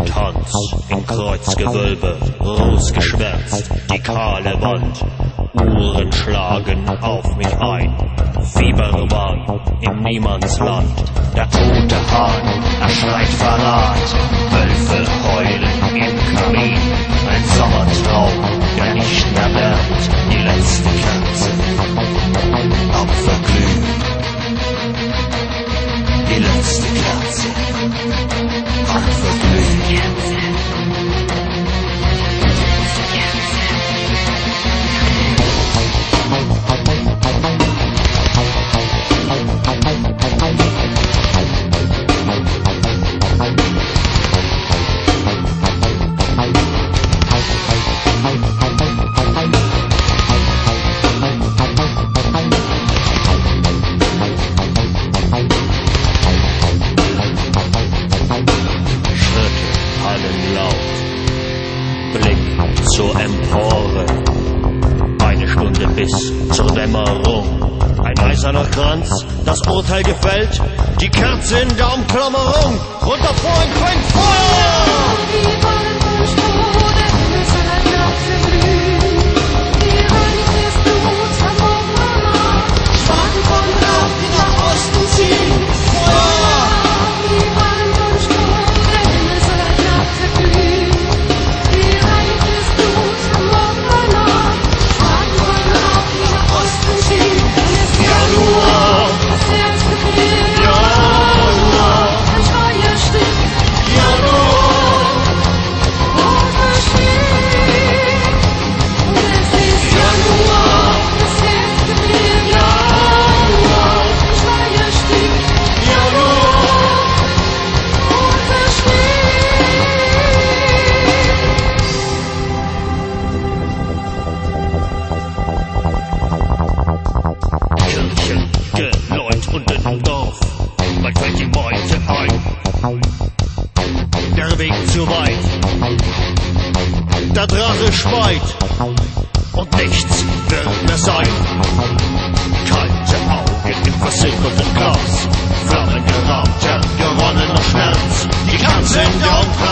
Tanz im Kreuzgewölbe, rosgeschwärzt, die kahle Wand. Uhren schlagen auf mich ein, Fieberwahn im Niemandsland. Der tote Hahn, er schreit Verrat, Wölfe heulen im Kamin. Ein Sommertraum, der nicht mehr wärmt, die letzte Kerze am Verglühen. Die letzte Kerze am Verglühen. Zur Empore, eine Stunde bis zur Dämmerung. Ein eiserner Kranz, das Urteil gefällt, die Kerze in der Umklammerung. Und davor ein Feuer! Die Wollen durch Tode, bis an der Kerze glühen. Die Hand des Bluts am Morgen, Spaten von Rauch, die nach Osten ziehen. Feuer! Die Wollen durch Tode, bis an der Kerze glühen. Die Hand des Bluts am Morgen, Spaten von Rauch, die nach Osten ziehen. Januar, das Herz gefriert. Januar, ein Feuer stimmt. Januar, und versteht. Und es ist Januar, das Herz gefriert. Januar, ein Feuer stimmt. Januar, und versteht. Kirchengeläut und im Dorf, bald fällt die Meute ein. Der Weg zu weit, der Drache speit und nichts wird mehr sein. Kalte Augen im versilberten Glas, flammengerahmter, gewonnener Schmerz. Die Kerze in der Umklammerung.